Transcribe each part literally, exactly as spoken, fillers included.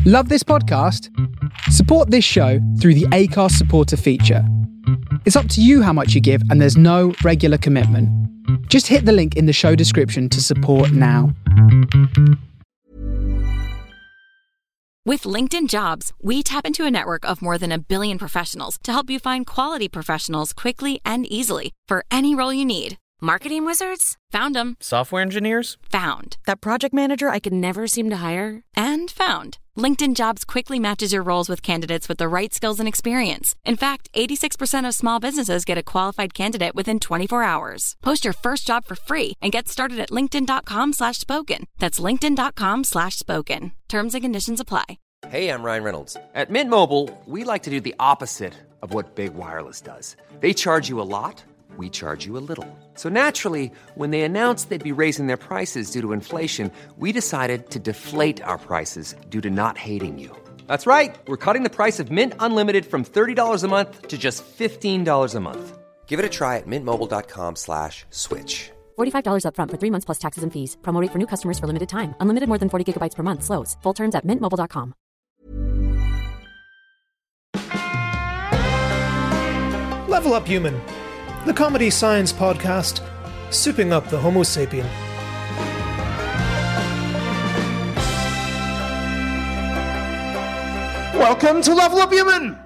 Love this podcast? Support this show through the Acast supporter feature. It's up to you how much you give, and there's no regular commitment. Just hit the link in the show description to support now. With LinkedIn Jobs, we tap into a network of more than a billion professionals to help you find quality professionals quickly and easily for any role you need. Marketing wizards? Found them. Software engineers? Found. That project manager I could never seem to hire? And found. LinkedIn Jobs quickly matches your roles with candidates with the right skills and experience. In fact, eighty-six percent of small businesses get a qualified candidate within twenty-four hours. Post your first job for free and get started at linkedin.com slash spoken. That's linkedin.com slash spoken. Terms and conditions apply. Hey, I'm Ryan Reynolds. At Mint Mobile, we like to do the opposite of what Big Wireless does. They charge you a lot. We charge you a little. So naturally, when they announced they'd be raising their prices due to inflation, we decided to deflate our prices due to not hating you. That's right. We're cutting the price of Mint Unlimited from thirty dollars a month to just fifteen dollars a month. Give it a try at mintmobile.com slash switch. forty-five dollars up front for three months plus taxes and fees. Promo rate for new customers for limited time. Unlimited more than forty gigabytes per month. Slows full terms at mint mobile dot com. Level Up Human, the comedy science podcast, souping up the Homo sapien. Welcome to Level Up Human!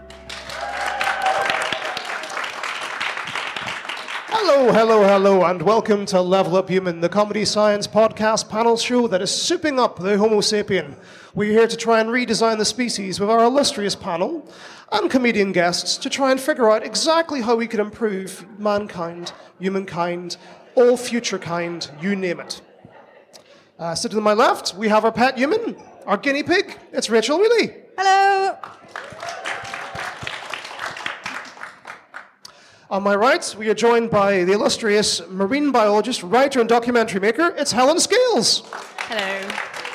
Hello, hello, hello, and welcome to Level Up Human, the comedy science podcast panel show that is souping up the Homo sapien. We're here to try and redesign the species with our illustrious panel and comedian guests to try and figure out exactly how we can improve mankind, humankind, all future kind, you name it. Uh, sitting to my left, we have our pet human, our guinea pig. It's Rachel Wheely. Hello. On my right, we are joined by the illustrious marine biologist, writer, and documentary maker. It's Helen Scales. Hello.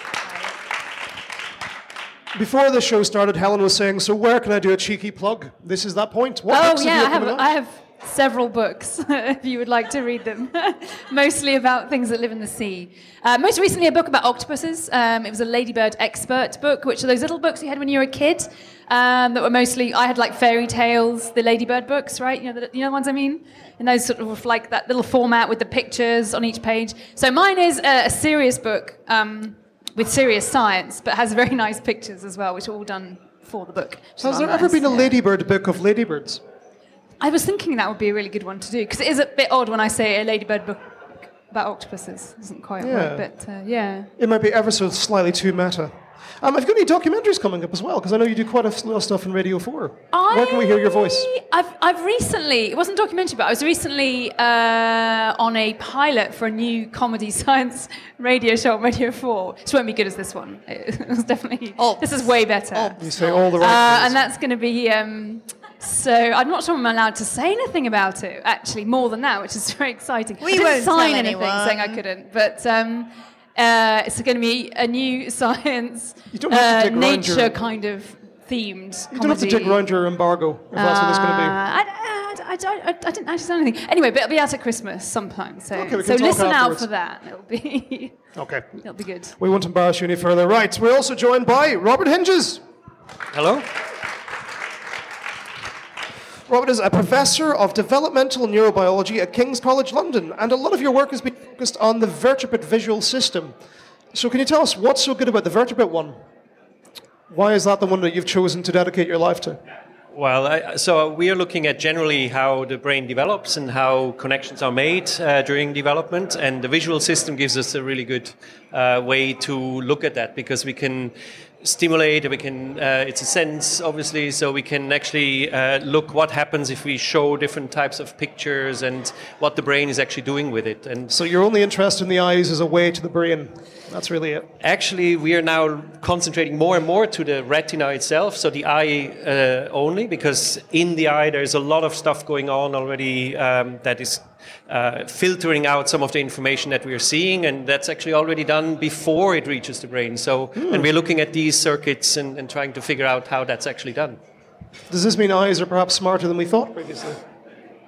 Before the show started, Helen was saying, so where can I do a cheeky plug? This is that point. What Oh, books yeah, have I you have, coming I out? have several books, if you would like to read them. Mostly about things that live in the sea. Uh, most recently, a book about octopuses. Um, it was a Ladybird expert book, which are those little books you had when you were a kid um, that were mostly, I had like fairy tales, the Ladybird books, right? You know the, you know the ones I mean? And those sort of like that little format with the pictures on each page. So mine is a, a serious book, um, with serious science, but has very nice pictures as well, which are all done for the book. So has there ever been a Ladybird book of ladybirds? I was thinking that would be a really good one to do, because it is a bit odd when I say a Ladybird book about octopuses. It doesn't quite Yeah. work, but uh, yeah. It might be ever so slightly too meta. Um, have you got any documentaries coming up as well? Because I know you do quite a lot of stuff in Radio four. I, Where can we hear your voice? I've, I've recently, it wasn't a documentary, but I was recently uh, on a pilot for a new comedy science radio show on Radio four. It won't be good as this one. It was definitely, Oh. this is way better. You say all the right Uh, things. and that's going to be, um, so I'm not sure I'm allowed to say anything about it, actually, more than that, which is very exciting. We I didn't won't sign tell anything anyone. saying I couldn't, but um, uh, it's going to be a new science, You don't have to uh, dig around nature your- kind of themed You don't have to dig comedy. around your embargo, if that's what it's going to be. Uh, I, I, I, I, I didn't actually say anything. Anyway, but it'll be out at Christmas sometime. So, Okay, we so can talk listen out afterwards. for that. It'll be, Okay. it'll be good. We won't embarrass you any further. Right, we're also joined by Robert Hinges. Hello? Robert is a professor of developmental neurobiology at King's College London, and a lot of your work has been focused on the vertebrate visual system. So can you tell us what's so good about the vertebrate one? Why is that the one that you've chosen to dedicate your life to? Well, I, so we are looking at generally how the brain develops and how connections are made uh, during development, and the visual system gives us a really good uh, way to look at that, because we can stimulate, we can, uh, it's a sense obviously, so we can actually uh, look what happens if we show different types of pictures and what the brain is actually doing with it. And So your only interest in the eyes is a way to the brain. That's really it. actually, we are now concentrating more and more to the retina itself, so the eye uh, only, because in the eye there's a lot of stuff going on already um, that is uh, filtering out some of the information that we are seeing, and that's actually already done before it reaches the brain. So, and we're looking at these circuits and, and trying to figure out how that's actually done. Does this mean eyes are perhaps smarter than we thought previously?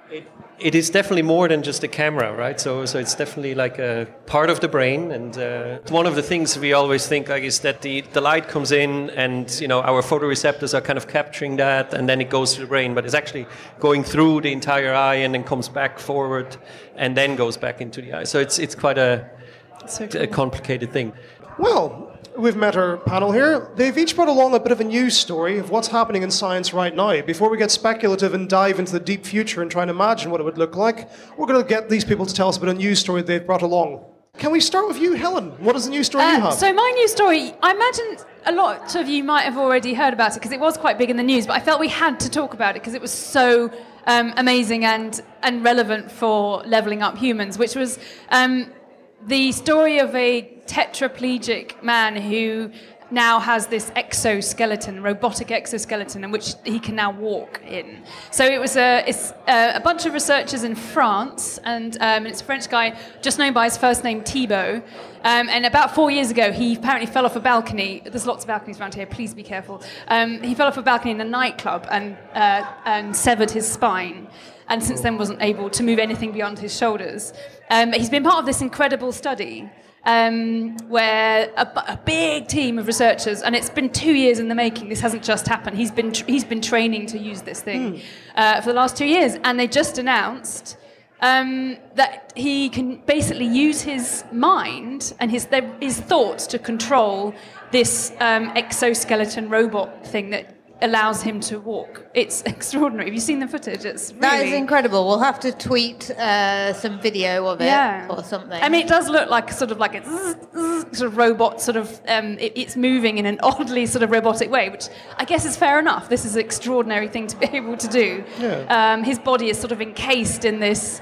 It, it is definitely more than just a camera, right? So, so it's definitely like a part of the brain, and uh, one of the things we always think like is that the, the light comes in, and you know our photoreceptors are kind of capturing that, and then it goes to the brain, but it's actually going through the entire eye and then comes back forward, and then goes back into the eye. So it's it's quite a, So cool. a complicated thing. Well, we've met our panel here. They've each brought along a bit of a news story of what's happening in science right now. Before we get speculative and dive into the deep future and try and imagine what it would look like, we're going to get these people to tell us about a news story they've brought along. Can we start with you, Helen? What is the news story Uh, you have? so my news story, I imagine a lot of you might have already heard about it because it was quite big in the news, but I felt we had to talk about it because it was so um, amazing and, and relevant for levelling up humans, which was um, the story of a tetraplegic man who now has this exoskeleton, robotic exoskeleton, in which he can now walk in. So it was a, it's a, a bunch of researchers in France, and um, it's a French guy just known by his first name, Thibaut. Um, and about four years ago, he apparently fell off a balcony. There's lots of balconies around here, please be careful. Um, he fell off a balcony in a nightclub and, uh, and severed his spine. And since then wasn't able to move anything beyond his shoulders. Um, he's been part of this incredible study um, where a, a big team of researchers, and it's been two years in the making, this hasn't just happened, he's been, he's been training to use this thing mm. uh, for the last two years, and they just announced um, that he can basically use his mind and his, his thoughts to control this um, exoskeleton robot thing that allows him to walk. It's extraordinary. Have you seen the footage? It's really... That is incredible. We'll have to tweet uh, some video of it yeah. or something. I mean, it does look like sort of like a zzz, zzz, sort of robot, sort of, um, it, it's moving in an oddly sort of robotic way, which I guess is fair enough. This is an extraordinary thing to be able to do. Yeah. Um, his body is sort of encased in this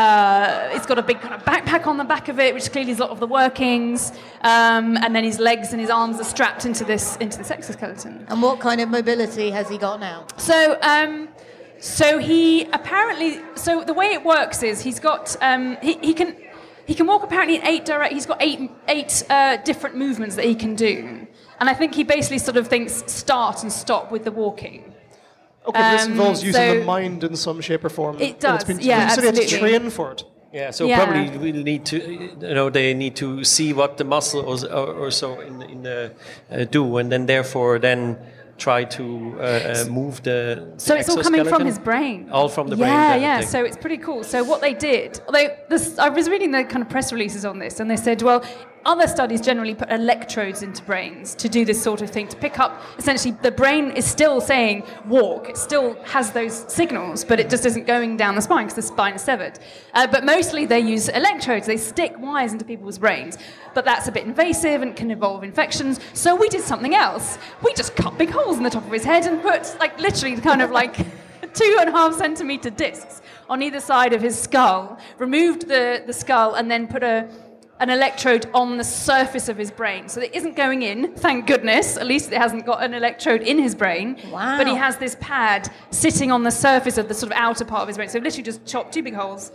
Uh, it's got a big kind of backpack on the back of it, which clearly is a lot of the workings. Um, and then his legs and his arms are strapped into this into this exoskeleton. And what kind of mobility has he got now? So, um, so he apparently. So the way it works is he's got um, he, he can he can walk apparently in eight direct. He's got eight eight uh, different movements that he can do, and I think he basically sort of thinks start and stop with the walking. Okay, um, this involves using so the mind in some shape or form. It does, it's been, yeah, so absolutely. They have to train for it. Yeah, so yeah. probably we need to, you know, they need to see what the muscle or, or so in, in the uh, do, and then therefore then try to uh, uh, move the. So the it's all coming from his brain. All from the yeah, brain. Yeah, yeah. So it's pretty cool. So what they did, they, this, I was reading the kind of press releases on this, and they said, well, other studies generally put electrodes into brains to do this sort of thing, to pick up, essentially, the brain is still saying walk. It still has those signals, but it just isn't going down the spine because the spine is severed. Uh, but mostly they use electrodes. They stick wires into people's brains. But that's a bit invasive and can involve infections. So we did something else. We just cut big holes in the top of his head and put, like, literally kind of like two and a half centimetre discs on either side of his skull, removed the, the skull, and then put a an electrode on the surface of his brain. So it isn't going in, thank goodness. At least it hasn't got an electrode in his brain. Wow. But he has this pad sitting on the surface of the sort of outer part of his brain. So literally just chopped two big holes,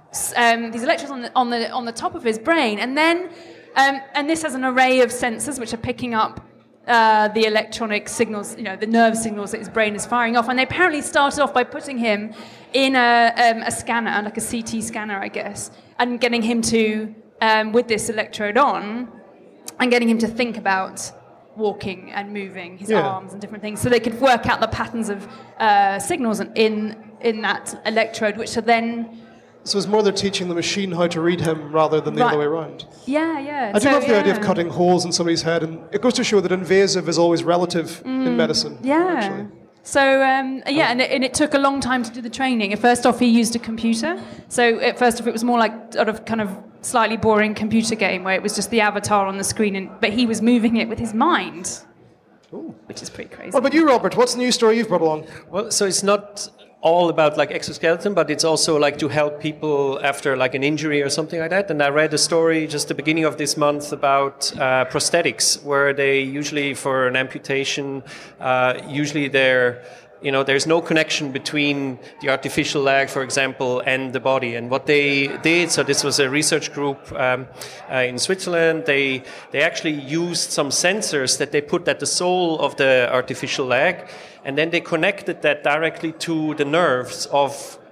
um, these electrodes on the, on the on the top of his brain. And then, um, and this has an array of sensors which are picking up uh, the electronic signals, you know, the nerve signals that his brain is firing off. And they apparently started off by putting him in a, um, a scanner, like a C T scanner, I guess, and getting him to... Um, with this electrode on, and getting him to think about walking and moving his yeah. arms and different things, so they could work out the patterns of uh, signals in in that electrode, which are then. So it's more they're teaching the machine how to read him rather than the right. other way around. Yeah, yeah. I do so, love the yeah. idea of cutting holes in somebody's head, and it goes to show that invasive is always relative mm, in medicine. Yeah. Actually. So, um, yeah, and it, and it took a long time to do the training. At first off, he used a computer. So at first off, it was more like sort of kind of slightly boring computer game where it was just the avatar on the screen, and but he was moving it with his mind, Ooh. Which is pretty crazy. What about you, Robert? What's the news story you've brought along? Well, so it's not all about like exoskeleton, but it's also like to help people after like an injury or something like that. And I read a story just the beginning of this month about uh, prosthetics, where they usually for an amputation, uh, usually they're you know, there's no connection between the artificial leg, for example, and the body. And what they did, so this was a research group um, uh, in Switzerland, they they actually used some sensors that they put at the sole of the artificial leg, and then they connected that directly to the nerves of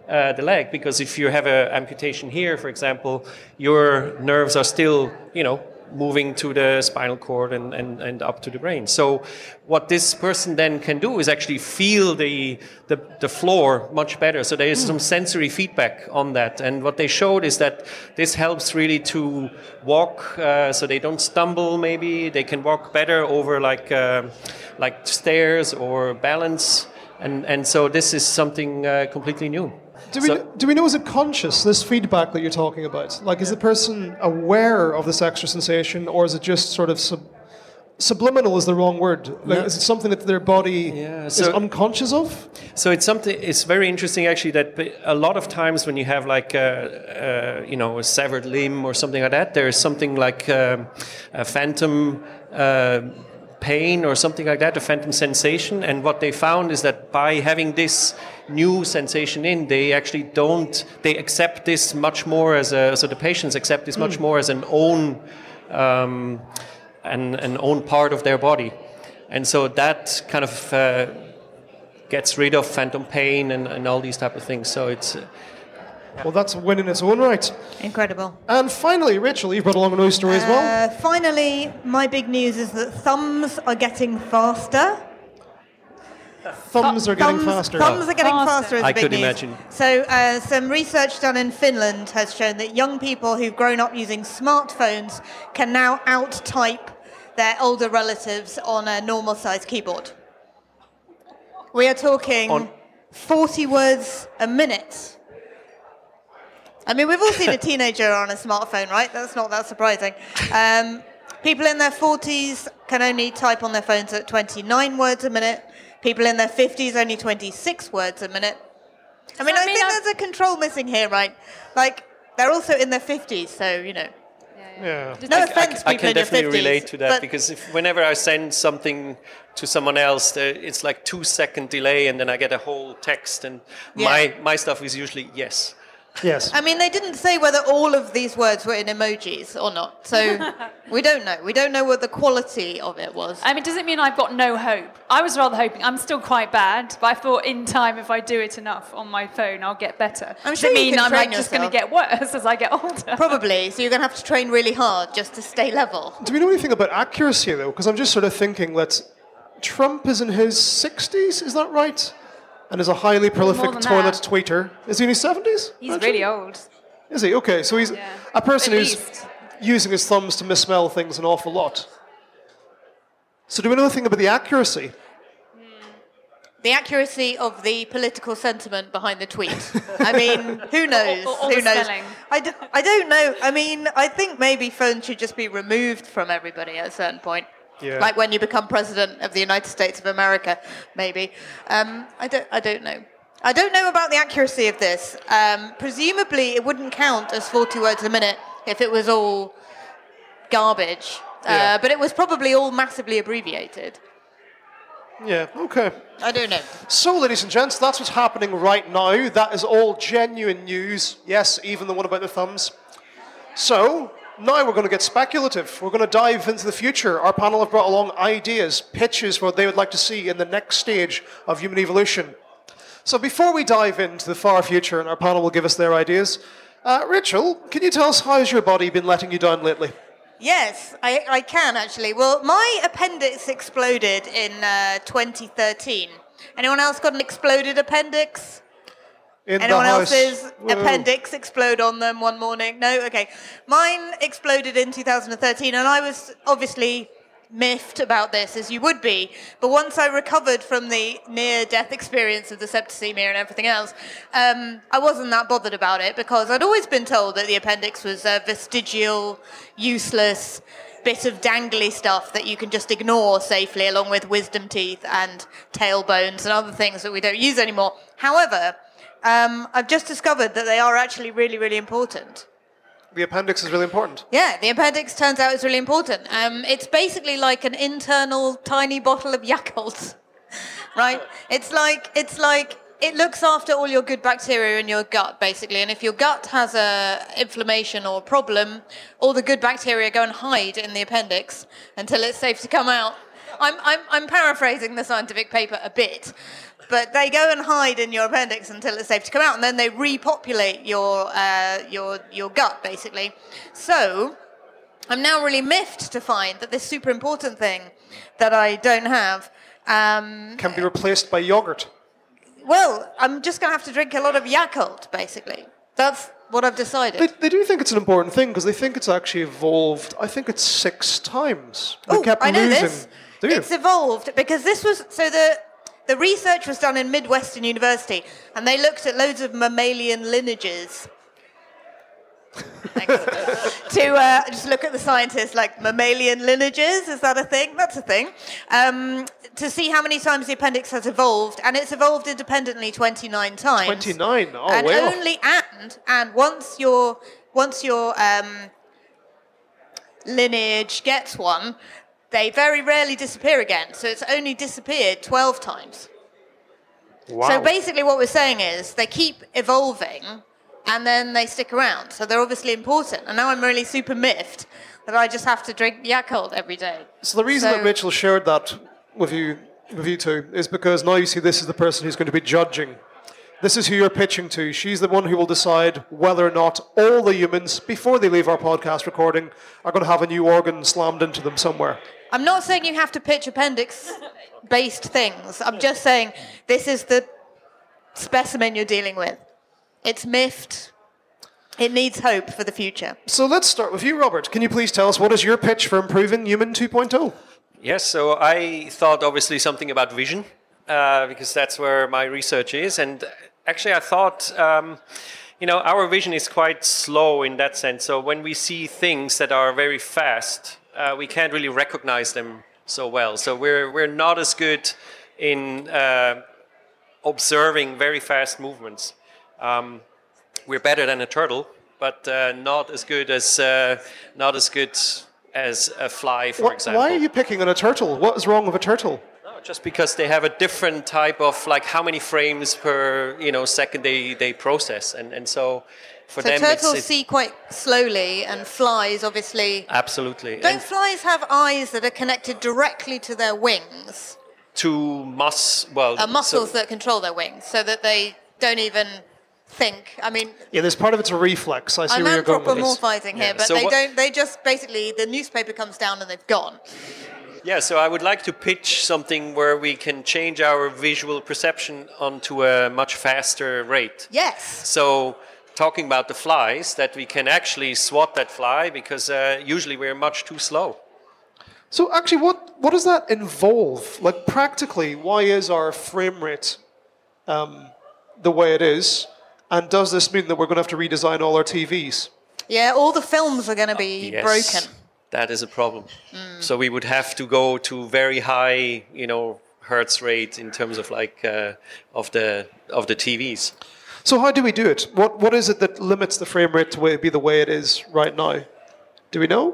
uh, the leg, because if you have an amputation here, for example, your nerves are still, you know, moving to the spinal cord and, and, and up to the brain. So what this person then can do is actually feel the the, the floor much better. So there is some sensory feedback on that. And what they showed is that this helps really to walk, uh, so they don't stumble maybe. They can walk better over like uh, like stairs or balance. And, and so this is something uh, completely new. Do we, So- do we know, is it conscious, this feedback that you're talking about? Like, is the person aware of this extra sensation, or is it just sort of sub, subliminal is the wrong word? Like, No. is it something that their body Yeah, is so- unconscious of? So it's something. It's very interesting, actually, that a lot of times when you have like a, a you know a severed limb or something like that, there is something like um, a phantom uh, pain or something like that, a phantom sensation. And what they found is that by having this new sensation in, they actually don't. They accept this much more as a. So the patients accept this much more as an own, um, an an own part of their body, and so that kind of. Uh, gets rid of phantom pain and, and all these type of things. So it's... Uh, Well, that's a win in its own right. Incredible. And finally, Rachel, you've brought along a news story as well. Uh, finally, my big news is that thumbs are getting faster. Thumbs are getting thumbs, faster. Thumbs are getting Faster. faster is I big could news. imagine. So uh, some research done in Finland has shown that young people who've grown up using smartphones can now out-type their older relatives on a normal-sized keyboard. We are talking On- forty words a minute. I mean, we've all seen a teenager on a smartphone, right? That's not that surprising. Um, people in their forties can only type on their phones at twenty-nine words a minute. People in their fifties only twenty-six words a minute. I mean, that I mean think I'm- there's a control missing here, right? Like, they're also in their fifties, so, you know. Yeah. No I, offense, I people can in your definitely fifties, relate to that, but- because if whenever I send something to someone else, there, it's like two second delay, and then I get a whole text, and Yeah. my my stuff is usually yes. Yes. I mean, they didn't say whether all of these words were in emojis or not, so we don't know. We don't know what the quality of it was. I mean, does it mean I've got no hope? I was rather hoping. I'm still quite bad, but I thought in time, if I do it enough on my phone, I'll get better. I'm Does sure it you mean can I'm train like just going to yourself. get worse as I get older? Probably, so you're going to have to train really hard just to stay level. Do we know anything about accuracy, though? Because I'm just sort of thinking that Trump is in his sixties, is that right? And is a highly prolific than toilet that. tweeter. Is he in his seventies? He's really old. Is he? Okay, so he's Yeah. a person At who's least. using his thumbs to misspell things an awful lot. So do we know anything about the accuracy? The accuracy of the political sentiment behind the tweet. I mean, who knows? Or- or who the knows? spelling. I, d- I don't know. I mean, I think maybe phones should just be removed from everybody at a certain point. Yeah. Like when you become president of the United States of America, maybe. Um, I don't. I don't know. I don't know about the accuracy of this. Um, presumably, it wouldn't count as forty words a minute if it was all garbage. Yeah. Uh, but it was probably all massively abbreviated. Yeah, okay. I don't know. So, ladies and gents, that's what's happening right now. That is all genuine news. Yes, even the one about the thumbs. So, now we're going to get speculative. We're going to dive into the future. Our panel have brought along ideas, pitches for what they would like to see in the next stage of human evolution. So before we dive into the far future, and our panel will give us their ideas, uh, Rachel, can you tell us how has your body been letting you down lately? Yes, I, I can actually. Well, my appendix exploded in uh, twenty thirteen. Anyone else got an exploded appendix? In Anyone the house. else's Whoa. appendix explode on them one morning? No? Okay. Mine exploded in two thousand thirteen, and I was obviously miffed about this, as you would be. But once I recovered from the near-death experience of the septicemia and everything else, um, I wasn't that bothered about it, because I'd always been told that the appendix was a vestigial, useless bit of dangly stuff that you can just ignore safely, along with wisdom teeth and tailbones and other things that we don't use anymore. However, um, I've just discovered that they are actually really, really important. The appendix is really important. Yeah, the appendix turns out is really important. Um, it's basically like an internal tiny bottle of Yakult, right? It's like it's like it looks after all your good bacteria in your gut, basically. And if your gut has a inflammation or problem, all the good bacteria go and hide in the appendix until it's safe to come out. I'm I'm, I'm paraphrasing the scientific paper a bit. but they go and hide in your appendix until it's safe to come out, and then they repopulate your uh, your your gut, basically. So I'm now really miffed to find that this super important thing that I don't have um, can be replaced by yogurt. Well, I'm just going to have to drink a lot of Yakult, basically. That's what I've decided. They, they do think it's an important thing because they think it's actually evolved. I think it's six times. They Oh, kept I know losing. this. Do you? It's evolved because this was so the the research was done in Midwestern University, and they looked at loads of mammalian lineages. to uh, just look at the scientists, like mammalian lineages, is that a thing? That's a thing. Um, to see how many times the appendix has evolved, and it's evolved independently twenty-nine times. twenty-nine? Oh, and way off. only and and once your once your um, lineage gets one, they very rarely disappear again. So it's only disappeared twelve times. Wow. So basically what we're saying is they keep evolving and then they stick around. So they're obviously important. And now I'm really super miffed that I just have to drink Yakult every day. So the reason So- that Rachel shared that with you, with you two, is because now you see this is the person who's going to be judging. This is who you're pitching to. She's the one who will decide whether or not all the humans, before they leave our podcast recording, are going to have a new organ slammed into them somewhere. I'm not saying you have to pitch appendix-based things. I'm just saying this is the specimen you're dealing with. It's miffed. It needs hope for the future. So let's start with you, Robert. Can you please tell us what is your pitch for improving Human two point oh? Yes, so I thought obviously something about vision, uh, because that's where my research is. And actually I thought, um, you know, our vision is quite slow in that sense. So when we see things that are very fast, uh, we can't really recognize them so well. So we're, we're not as good in uh, observing very fast movements. Um, we're better than a turtle, but uh, not as good as uh, not as good as a fly, for What, example. why are you picking on a turtle? What is wrong with a turtle? No, just because they have a different type of, like, how many frames per you know second they, they process, and, and so for So them turtles it's, it's see quite slowly, and flies obviously... absolutely. Don't And flies have eyes that are connected directly to their wings? to mus well Uh, muscles so, that control their wings, so that they don't even think. I mean, Yeah, there's part of it's a reflex. I see I'm where you're going with this. anthropomorphizing here, Yeah. but So they what- don't. They just basically the newspaper comes down and they've gone. yeah, so I would like to pitch something where we can change our visual perception onto a much faster rate. Yes. So talking about the flies, that we can actually swat that fly, because uh, usually we're much too slow. So actually, what, what does that involve? Like, practically, why is our frame rate um, the way it is? And does this mean that we're going to have to redesign all our T Vs? Yeah, all the films are going to be Yes, broken. that is a problem. So we would have to go to very high, you know, hertz rate in terms of like uh, of the of the T Vs. So how do we do it? What What is it that limits the frame rate to be the way it is right now? Do we know?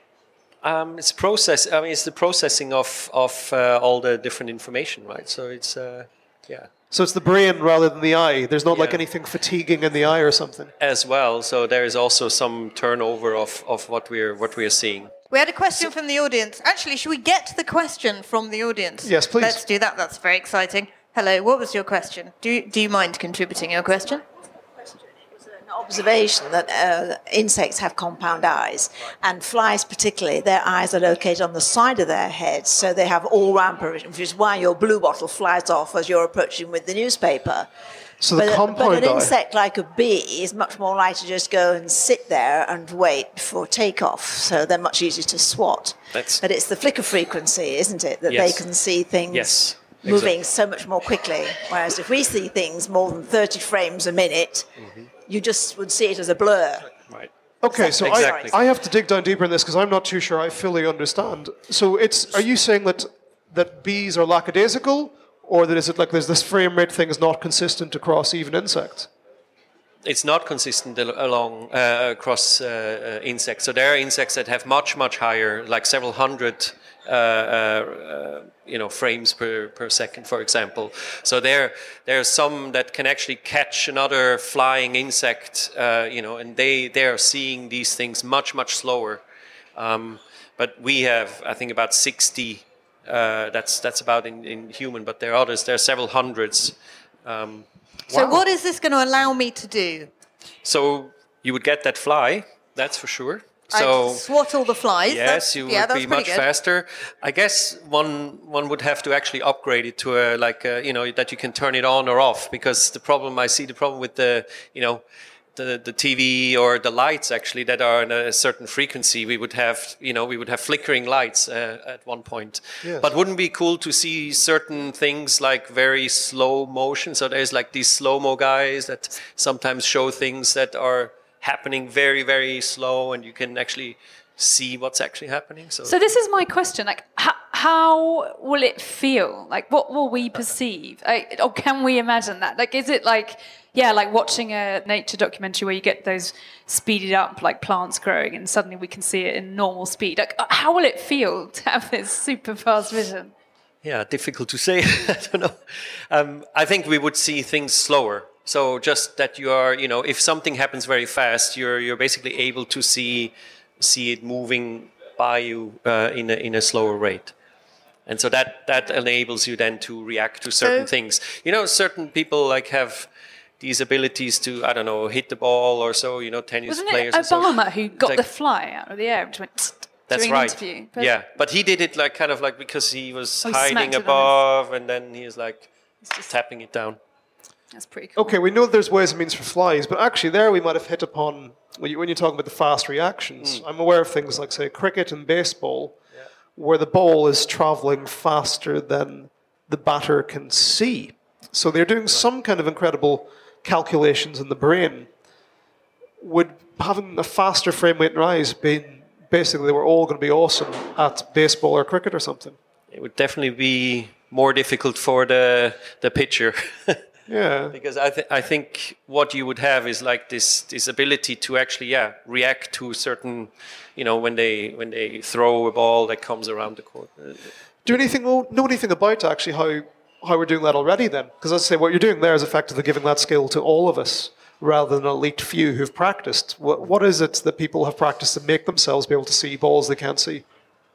Um, it's process. I mean, it's the processing of of uh, all the different information, right? So it's uh, yeah. So it's the brain rather than the eye. There's not like Yeah. anything fatiguing in the eye or something. As well, so there is also some turnover of, of what we're what we're seeing. We had a question from the audience. Actually, should we get the question from the audience? Yes, please. Let's do that. That's very exciting. Hello, what was your question? Do you, do you mind contributing your question? An observation that uh, insects have compound eyes, and flies particularly, their eyes are located on the side of their heads, so they have all-round provision, which is why your blue bottle flies off as you're approaching with the newspaper. So the but, compound but an eye. insect like a bee is much more likely to just go and sit there and wait for takeoff, so they're much easier to swat. That's- But it's the flicker frequency, isn't it, that Yes. they can see things Yes, moving exactly. so much more quickly. Whereas if we see things more than thirty frames a minute, you just would see it as a blur. Right. Okay, so Exactly. I, I have to dig down deeper in this because I'm not too sure I fully understand. So it's, are you saying that that bees are lackadaisical, or that is it like there's this frame rate thing is not consistent across even insects? It's not consistent al- along uh, across uh, uh, insects. So there are insects that have much much higher, like several hundred, uh, uh, uh, you know, frames per, per second, for example. So there there are some that can actually catch another flying insect, uh, you know, and they they are seeing these things much much slower. Um, but we have, I think, about sixty Uh, that's that's about in, in human, but there are others. There are several hundreds. Um, so wow. what is this going to allow me to do? So you would get that fly, that's for sure. So I'd swat all the flies. Yes, that's, you yeah, would be much good. faster. I guess one one would have to actually upgrade it to a like a, you know, that you can turn it on or off, because the problem I see the problem with the you know the the T V or the lights actually that are in a certain frequency, we would have you know we would have flickering lights uh, at one point. Yes. But wouldn't it be cool to see certain things like very slow motion? So there's like these slow-mo guys that sometimes show things that are happening very, very slow, and you can actually see what's actually happening. So, so this is my question: like, how, how will it feel? Like, what will we perceive? Like, or can we imagine that? Like, is it like, yeah, like watching a nature documentary where you get those speeded up, like plants growing, and suddenly we can see it in normal speed? Like, how will it feel to have this super fast vision? Yeah, difficult to say. I don't know. Um, I think we would see things slower. So just that you are, you know, if something happens very fast, you're you're basically able to see see it moving by you uh, in a in a slower rate, and so that that enables you then to react to certain So, things. You know, certain people like have these abilities to I don't know hit the ball or so. You know, tennis Wasn't players. it and so. Obama who got Like- the fly out of the air and went tsk, That's during an right. interview? But Yeah, but he did it like kind of like because he was Oh, he hiding smacked it on above, and then he was like just- tapping it down. That's pretty cool. Okay, we know there's ways and means for flies, but actually there we might have hit upon, when, you, when you're talking about the fast reactions, Mm. I'm aware of things like, say, cricket and baseball, where the ball is traveling faster than the batter can see. So they're doing some kind of incredible calculations in the brain. Would having a faster frame rate in eyes be basically they were all going to be awesome at baseball or cricket or something? It would definitely be more difficult for the the pitcher. Yeah. Because I, th- I think what you would have is like this this ability to actually yeah react to certain, you know, when they when they throw a ball that comes around the court. Do you anything know anything about actually how how we're doing that already then? Because as I say, what you're doing there is effectively giving that skill to all of us rather than an elite few who've practiced. What, what is it that people have practiced to make themselves be able to see balls they can't see?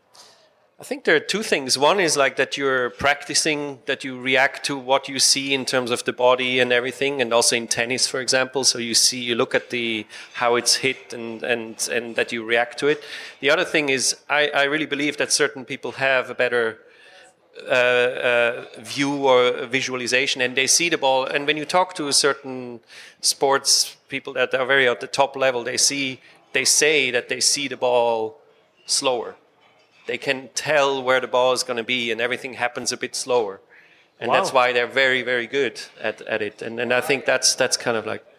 I think there are two things. One is like that you're practicing, that you react to what you see in terms of the body and everything, and also in tennis, for example. So you see, you look at the how it's hit, and and and that you react to it. The other thing is, I, I really believe that certain people have a better uh, uh, view or visualization, and they see the ball. And when you talk to certain sports people that are very at the top level, they see they say that they see the ball slower. They can tell where the ball is going to be, and everything happens a bit slower, and Wow. that's why they're very, very good at, at it. And and I think that's that's kind of like.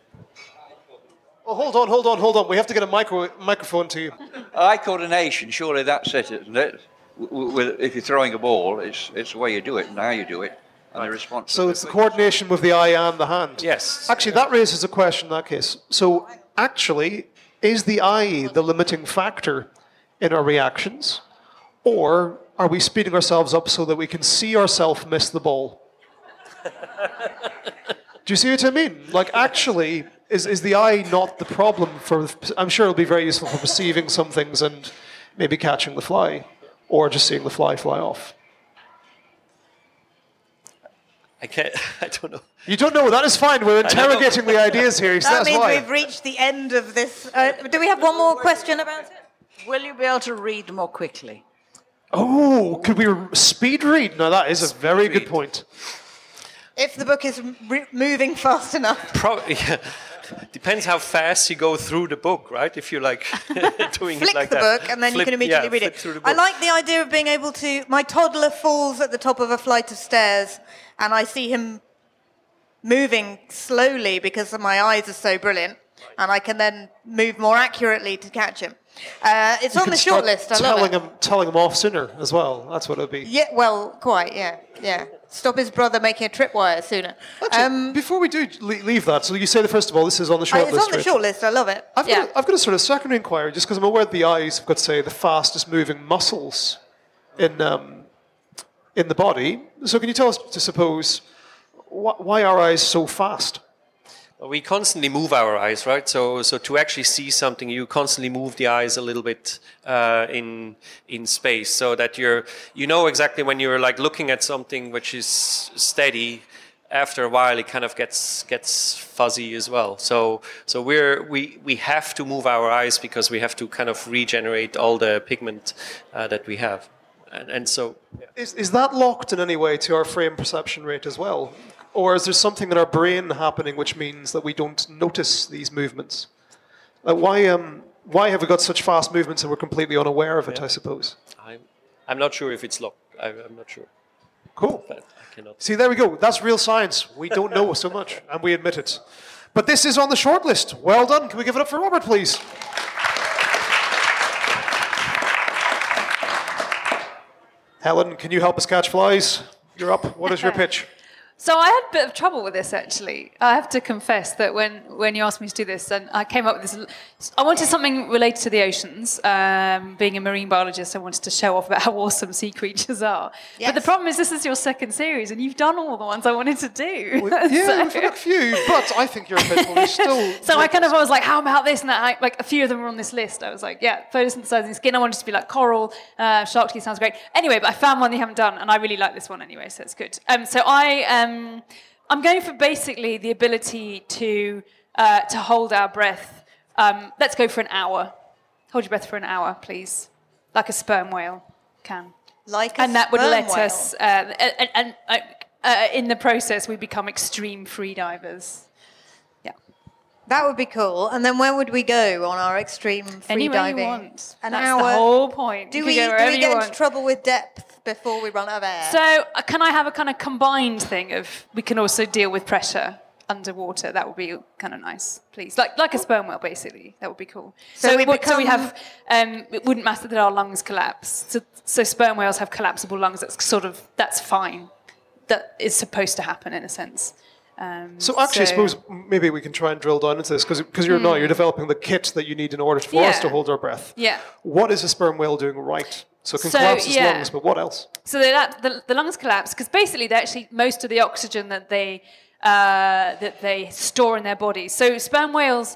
Oh, hold on, hold on, hold on. We have to get a micro, microphone to you. Eye coordination, surely that's it, isn't it? W- With, if you're throwing a ball, it's it's the way you do it and how you do it, and the response. So it's the coordination with the eye and the hand. Yes. Actually, that raises a question in that case. So actually, is the eye the limiting factor in our reactions? Or are we speeding ourselves up so that we can see ourselves miss the ball? Do you see what I mean? Like, actually, is, is the eye not the problem for... I'm sure it'll be very useful for perceiving some things and maybe catching the fly, or just seeing the fly fly off. I can't. I don't know. You don't know. That is fine. We're interrogating the ideas here. So That that's means why. we've reached the end of this. Uh, do we have one more question about it? Will you be able to read more quickly? Oh, could we speed read? No, that is a very good point. If the book is re- moving fast enough. Pro- yeah. Depends how fast you go through the book, right? If you're like doing Flick it like the that. book and then Flip- you can immediately yeah, read flip it. through the I book. like the idea of being able to. My toddler falls at the top of a flight of stairs, and I see him moving slowly because my eyes are so brilliant, and I can then move more accurately to catch him. Uh, it's You on can the start short list. I love telling it. him, telling him off sooner as well. That's what it would be. Yeah, well, quite. Yeah, yeah. Stop his brother making a tripwire sooner. Actually, Um, before we do le- leave that, so you say that first of all, this is on the uh, short it's list. on the right? short list. I love it. I've, yeah. got a, I've got a sort of secondary inquiry, just because I'm aware that the eyes have got, say, the fastest moving muscles in um, in the body. So can you tell us, to suppose, wh- why are eyes so fast? We constantly move our eyes, right? So, so to actually see something, you constantly move the eyes a little bit uh, in in space, so that you're you know exactly when you're like looking at something which is steady. After a while, it kind of gets gets fuzzy as well. So, so we're we we have to move our eyes because we have to kind of regenerate all the pigment uh, that we have, and, and so. Yeah. Is is that locked in any way to our frame perception rate as well? Or is there something in our brain happening which means that we don't notice these movements? Like why, um, why have we got such fast movements and we're completely unaware of it, yeah. I suppose? I'm, I'm not sure if it's locked. I, I'm not sure. Cool. But I cannot. See, there we go. That's real science. We don't know so much, and we admit it. But this is on the short list. Well done. Can we give it up for Robert, please? Helen, can you help us catch flies? You're up. What is your pitch? So I had a bit of trouble with this, actually. I have to confess that when, when you asked me to do this, and I came up with this, I wanted something related to the oceans. Um, being a marine biologist, I wanted to show off about how awesome sea creatures are. Yes. But the problem is this is your second series, and you've done all the ones I wanted to do. Well, yeah, so, we've done a few, but I think your pitch will still... So I kind of I was like, how about this and that? I, like, a few of them were on this list. I was like, yeah, photosynthesizing skin. I wanted it to be like coral. Uh, shark teeth sounds great. Anyway, but I found one you haven't done, and I really like this one anyway, so it's good. Um, so I... Um, Um, I'm going for basically the ability to uh, to hold our breath. Um, let's go for an hour. Hold your breath for an hour, please, like a sperm whale can. Like a and that would sperm let whale. us. Uh, and and uh, uh, in the process, we become extreme free divers. Yeah, that would be cool. And then where would we go on our extreme free Anywhere diving? you want. An That's hour. the whole point. Do you we, can go do wherever we you get want. into trouble with depth before we run out of air? So uh, can I have a kind of combined thing of we can also deal with pressure underwater? That would be kind of nice, please. Like like a sperm whale, basically. That would be cool. So, so we, what, become... so we have. Um, it wouldn't matter that our lungs collapse. So, so sperm whales have collapsible lungs. That's sort of that's fine. That is supposed to happen in a sense. Um, so actually, so, I suppose maybe we can try and drill down into this because because you're mm. now you're developing the kit that you need in order for yeah. us to hold our breath. Yeah. What is a sperm whale doing right? So it can so, collapse its yeah. lungs, but what else? So they, the, the lungs collapse because basically they're actually most of the oxygen that they uh, that they store in their bodies. So sperm whales,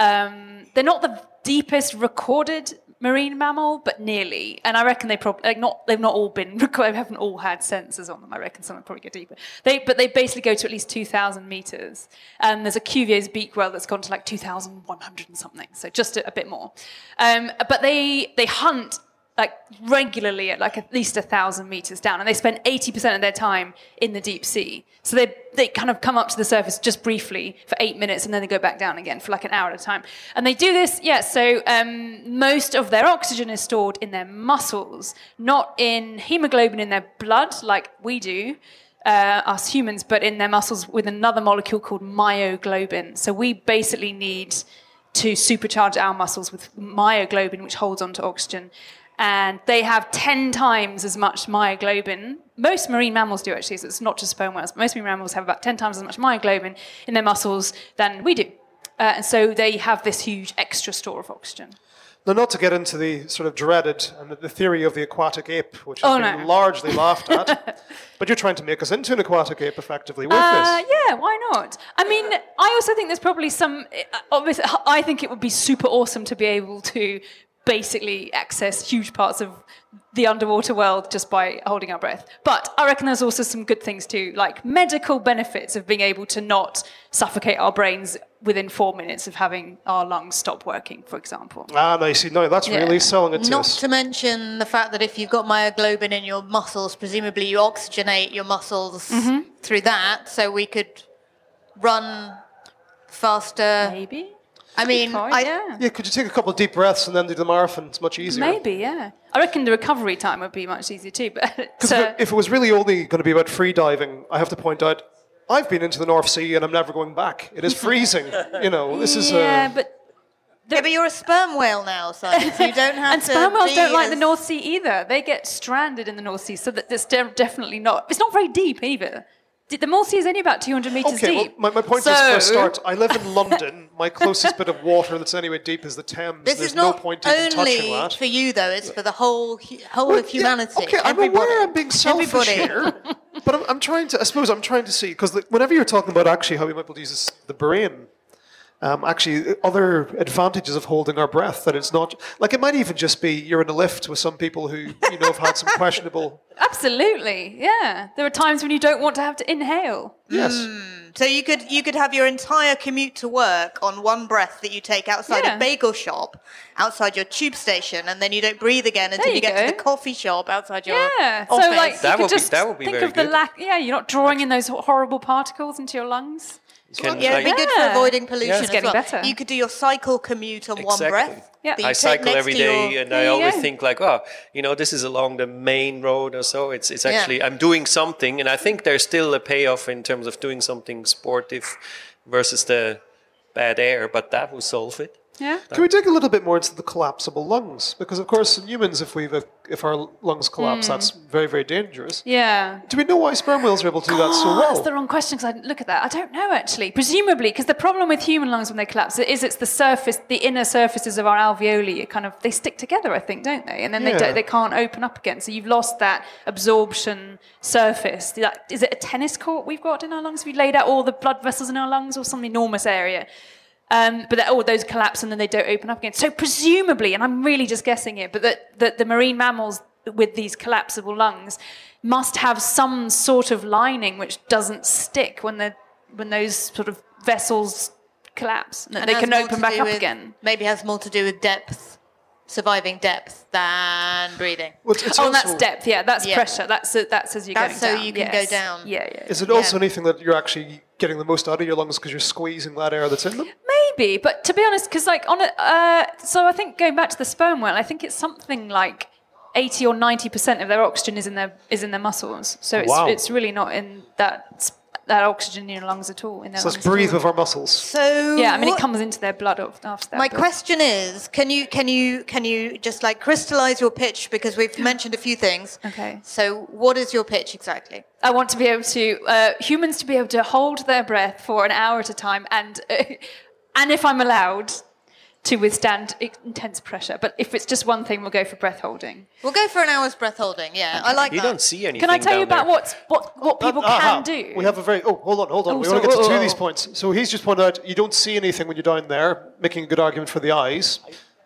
um, they're not the deepest recorded marine mammal, but nearly. And I reckon they probably like not they've not all been recorded. They haven't all had sensors on them. I reckon some would probably go deeper. They but they basically go to at least two thousand meters. And there's a Cuvier's beak whale that's gone to like two thousand one hundred and something. So just a, a bit more. Um, but they they hunt like regularly at like at least a thousand meters down, and they spend eighty percent of their time in the deep sea. So they they kind of come up to the surface just briefly for eight minutes, and then they go back down again for like an hour at a time. And they do this, yeah. So um, most of their oxygen is stored in their muscles, not in hemoglobin in their blood like we do, uh, us humans, but in their muscles with another molecule called myoglobin. So we basically need to supercharge our muscles with myoglobin, which holds onto oxygen. And they have ten times as much myoglobin. Most marine mammals do, actually, so it's not just sperm whales. Most marine mammals have about ten times as much myoglobin in their muscles than we do. Uh, and so they have this huge extra store of oxygen. Now, not to get into the sort of dreaded and the theory of the aquatic ape, which has oh, been no. largely laughed at, but you're trying to make us into an aquatic ape effectively with uh, this. Yeah, why not? I mean, I also think there's probably some... Obviously, I think it would be super awesome to be able to basically access huge parts of the underwater world just by holding our breath. But I reckon there's also some good things too, like medical benefits of being able to not suffocate our brains within four minutes of having our lungs stop working, for example. Ah, no, you see, no, that's yeah. really selling it to Not us. to mention the fact that if you've got myoglobin in your muscles, presumably you oxygenate your muscles mm-hmm. through that, so we could run faster. Maybe. I mean, point, I, yeah. Yeah, could you take a couple of deep breaths and then do the marathon? It's much easier. Maybe, yeah. I reckon the recovery time would be much easier too. But Because uh, if it was really only going to be about free diving, I have to point out, I've been into the North Sea and I'm never going back. It is freezing. You know, this is... Yeah, uh, but... Yeah, but you're a sperm whale now, Simon, so you don't have and to... And sperm whales don't like as... the North Sea either. They get stranded in the North Sea, so that it's de- definitely not... It's not very deep either. The North Sea is only about two hundred metres okay, deep. Well, my, my point so... is, for a start, I live in London. My closest bit of water that's anyway deep is the Thames. This There's is not no point even touching that. only for you, though. It's for the whole whole well, of humanity. Yeah, okay, I'm Everybody. aware I'm being selfish Everybody. here. But I'm, I'm trying to... I suppose I'm trying to see... Because whenever you're talking about actually how we might be able to use this, the brain Um, actually, other advantages of holding our breath, that it's not, like it might even just be you're in a lift with some people who, you know, have had some questionable... Absolutely, yeah. There are times when you don't want to have to inhale. Yes. Mm. So you could you could have your entire commute to work on one breath that you take outside Yeah. a bagel shop, outside your tube station, and then you don't breathe again until There you you get to go. the coffee shop outside your Yeah, office. so like That you would could be- just that would be think very of the good. lack. Yeah, you're not drawing in those horrible particles into your lungs. You can, Yeah, it'd be like- good for Yeah. avoiding pollution Yeah. as It's getting well. better. You could do your cycle commute on one Exactly. breath. Yeah. that you I take cycle next every to day, your- and There I you always go. think like, oh, you know, this is along the main road or so. It's it's Yeah. actually I'm doing something, and I think there's still a payoff in terms of doing something sportive versus the bad air, but that will solve it. Yeah. Can we dig a little bit more into the collapsible lungs? Because, of course, in humans, if we've a, if our lungs collapse, that's very, very dangerous. Yeah. Do we know why sperm whales are able to do that so Oh, well? that's the wrong question because I didn't look at that. I don't know actually. Presumably, because the problem with human lungs when they collapse is it's the surface, the inner surfaces of our alveoli. It kind of they stick together, I think, don't they? And then Yeah. they don't, they can't open up again. So you've lost that absorption surface. That- Is it a tennis court we've got in our lungs? Have you laid out all the blood vessels in our lungs or some enormous area? Um, but that, all those collapse and then they don't open up again. So presumably, and I'm really just guessing it, but that, that the marine mammals with these collapsible lungs must have some sort of lining which doesn't stick when they when those sort of vessels collapse. And that And they has can more open to back do up with- again. Maybe has more to do with depth, surviving depth, than breathing. Well, it's- it's Oh, and that's also- depth. Yeah, that's Yeah. pressure. That's that's as you're That's going so down. you can yes. go down. Yeah, yeah. Is it Yeah. also anything that you're actually getting the most out of your lungs because you're squeezing that air that's in them? Maybe, but to be honest, because like on a, uh, so I think going back to the sperm whale, I think it's something like eighty or ninety percent of their oxygen is in their is in their muscles. So it's Wow. it's really not in that that oxygen in your lungs at all. In their So let's lungs at breathe all. with our muscles. So Yeah, I mean what- it comes into their blood af- after that. My but- question is, can you can you can you just like crystallize your pitch, because we've mentioned a few things. Okay. So what is your pitch exactly? I want to be able to uh, humans to be able to hold their breath for an hour at a time, and uh, and if I'm allowed, to withstand i- intense pressure. But if it's just one thing, we'll go for breath holding. We'll go for an hour's breath holding. Yeah, I like You that. don't see anything. Can I tell you down about there. what's, what what people Aha. can do? We have a very. Oh, hold on, hold on. Oh, we sorry. want to get to Oh, two oh, of these oh. points. So he's just pointed out you don't see anything when you're down there, making a good argument for the eyes.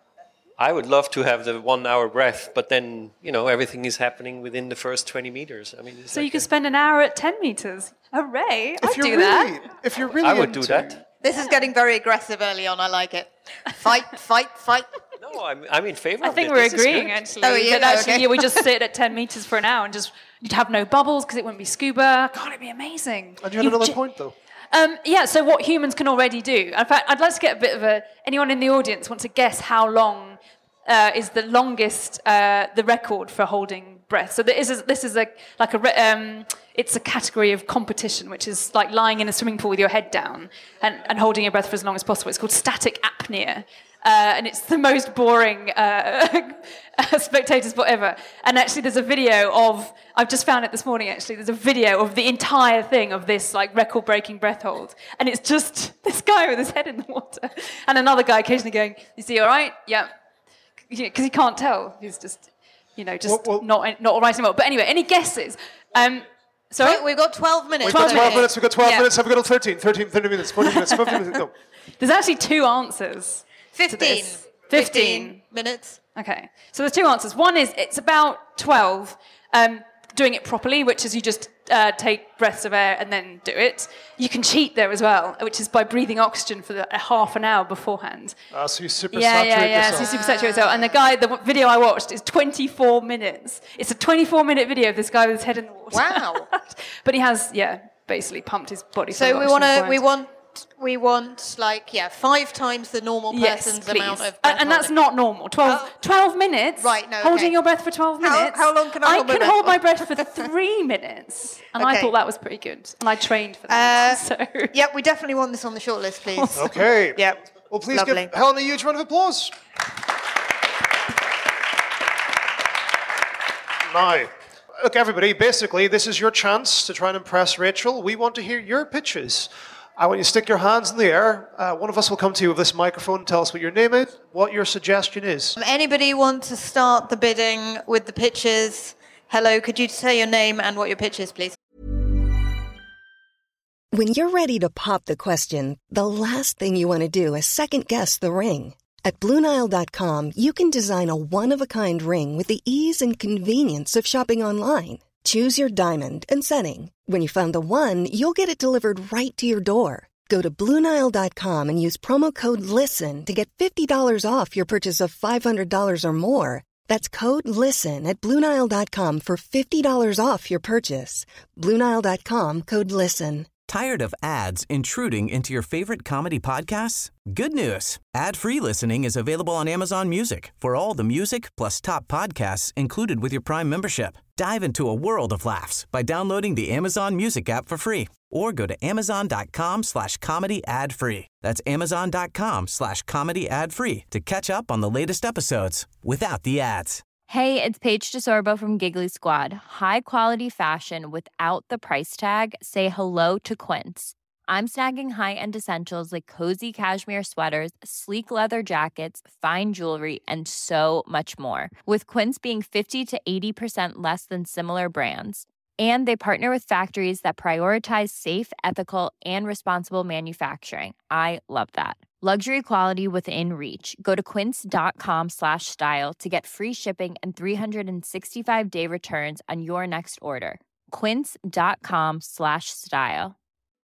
I would love to have the one-hour breath, but then you know everything is happening within the first twenty meters. I mean, it's So like you can a- spend an hour at ten meters. Hooray! If I'd you're do really, that. if you're really, I would do into- that. This is getting very aggressive early on. I like it. Fight, fight, fight. No, I'm, I'm in favor I of think it. we're This is agreeing good. actually. Oh, you that know, actually, okay. yeah, we just sit at ten meters for an hour and just you'd have no bubbles because it wouldn't be scuba. God, it'd be amazing. And you had You'd another ju- point though. Um, yeah, so what humans can already do. In fact, I'd like to get a bit of a. Anyone in the audience want to guess how long uh, is the longest uh, the record for holding breath? So this is this is a like a re- um, it's a category of competition, which is like lying in a swimming pool with your head down and, and holding your breath for as long as possible. It's called static apnea. Uh, and it's the most boring uh, spectator sport ever. And actually, there's a video of, I've just found it this morning actually, there's a video of the entire thing of this like record-breaking breath hold. And it's just this guy with his head in the water. And another guy occasionally going, is he all right? Yeah. Because he can't tell. He's just, you know, just Well, well- not, not all right anymore. But anyway, any guesses? Um, sorry? Right, we've got twelve minutes. We've got haven't twelve we? minutes. We've got twelve Yeah. minutes. Have we got thirteen? thirteen, thirty minutes, forty minutes, fifty minutes. No. There's actually two answers. Fifteen. this. Fifteen. minutes. Okay, so there's two answers. One is it's about twelve, um, doing it properly, which is you just uh, take breaths of air and then do it. You can cheat there as well, which is by breathing oxygen for the, a half an hour beforehand. Ah, so you super Yeah, saturate yeah, yeah. So you yourself. super saturate yourself. And the guy, the w- video I watched is twenty-four minutes. It's a twenty-four minute video of this guy with his head in the water. Wow. But he has, yeah, basically pumped his body. full So of we oxygen want to. We beforehand. want. We want like yeah, five times the normal Yes, person's please. amount of. and, breath and that's holding. not normal. twelve, Oh. twelve minutes. Right, no, Holding okay. your breath for twelve How- minutes. how long can I hold my can breath hold for? my breath for three minutes. And I Okay. thought that was pretty good. And I trained for that. Uh, so. Yeah, we definitely want this on the shortlist, please. Okay. Yep. Well, please Lovely. give Helen a huge round of applause. Now, look, everybody, basically, this is your chance to try and impress Rachel. We want to hear your pitches. I want you to stick your hands in the air. Uh, one of us will come to you with this microphone and tell us what your name is, what your suggestion is. Anybody want to start the bidding with the pitches? Hello, could you say your name and what your pitch is, please? When you're ready to pop the question, the last thing you want to do is second-guess the ring. At Blue Nile dot com, you can design a one-of-a-kind ring with the ease and convenience of shopping online. Choose your diamond and setting. When you find the one, you'll get it delivered right to your door. Go to Blue Nile dot com and use promo code LISTEN to get fifty dollars off your purchase of five hundred dollars or more. That's code LISTEN at Blue Nile dot com for fifty dollars off your purchase. Blue Nile dot com, code LISTEN. Tired of ads intruding into your favorite comedy podcasts? Good news. Ad-free listening is available on Amazon Music for all the music plus top podcasts included with your Prime membership. Dive into a world of laughs by downloading the Amazon Music app for free or go to amazon.com slash comedy ad free. That's amazon.com slash comedy ad free to catch up on the latest episodes without the ads. Hey, it's Paige DeSorbo from Giggly Squad. High quality fashion without the price tag. Say hello to Quince. I'm snagging high-end essentials like cozy cashmere sweaters, sleek leather jackets, fine jewelry, and so much more. With Quince being fifty to eighty percent less than similar brands. And they partner with factories that prioritize safe, ethical, and responsible manufacturing. I love that. Luxury quality within reach. Go to quince.com slash style to get free shipping and three sixty-five day returns on your next order. Quince.com slash style.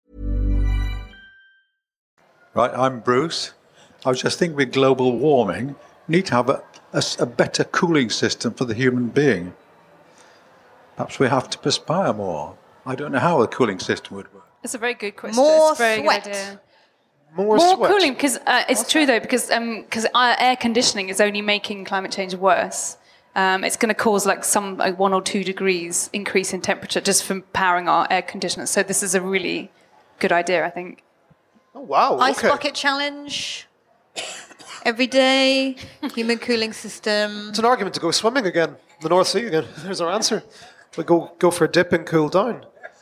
Right, I'm Bruce. I was just thinking with global warming, we need to have a, a, a better cooling system for the human being. Perhaps we have to perspire more. I don't know how a cooling system would work. It's a very good question. More it's a very sweat. Good idea. More, More sweat. cooling, because uh, it's What's true that? though, because because um, our air conditioning is only making climate change worse. Um, it's going to cause like some like one or two degrees increase in temperature just from powering our air conditioners. So this is a really good idea, I think. Oh wow! Ice okay. bucket challenge. Every day, human cooling system. It's an argument to go swimming again, in the North Sea again. There's our answer. We go go for a dip and cool down.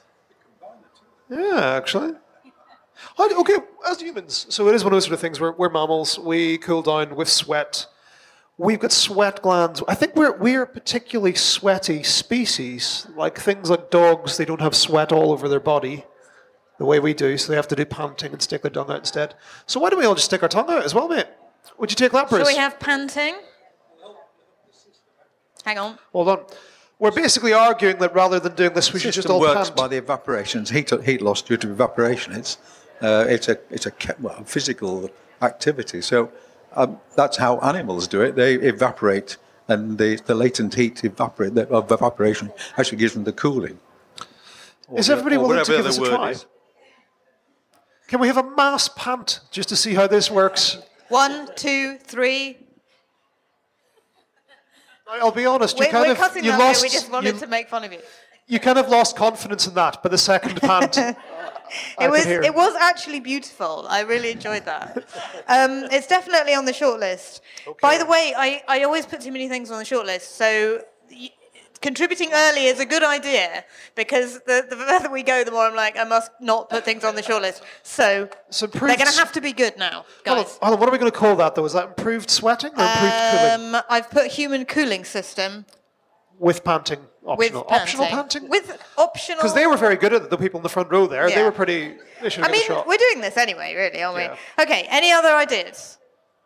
Yeah, actually. How- Okay, as humans, so it is one of those sort of things. We're, we're mammals. We cool down with sweat. We've got sweat glands. I think we're we're a particularly sweaty species. Like things like dogs, they don't have sweat all over their body the way we do, so they have to do panting and stick their tongue out instead. So why don't we all just stick our tongue out as well, mate? Would you take that, Bruce? Shall we have panting? Hang on. Hold on. We're basically arguing that rather than doing this, we should just all works pant. by the evaporation. Heat, heat loss due to evaporation. It's uh, it's a it's a ke- well, physical activity. So um, that's how animals do it. They evaporate, and the, the latent heat evaporate the, of evaporation actually gives them the cooling. Is everybody willing to give this a try? Is. Can we have a mass pant just to see how this works? One, two, three. I'll be honest. You We're, kind we're of cutting you that lost. bit. We just wanted you, to make fun of you. you kind of lost confidence in that, but the second pant. I It was could hear. it was actually beautiful. I really enjoyed that. Um, it's definitely on the shortlist. By the way, I, I always put too many things on the shortlist, so y- contributing early is a good idea because the, the further we go, the more I'm like, I must not put things on the shortlist. So So they're going to have to be good now, Hold on, guys. hold on, what are we going to call that, though? Is that improved sweating or improved cooling? Um, I've put human cooling system With panting. with Optional. panting. Optional panting? With optional. Because they were very good at it, the people in the front row there. They Yeah. were pretty... They should I have mean, given a shot. we're doing this anyway, really, aren't we? Yeah. Okay, any other ideas?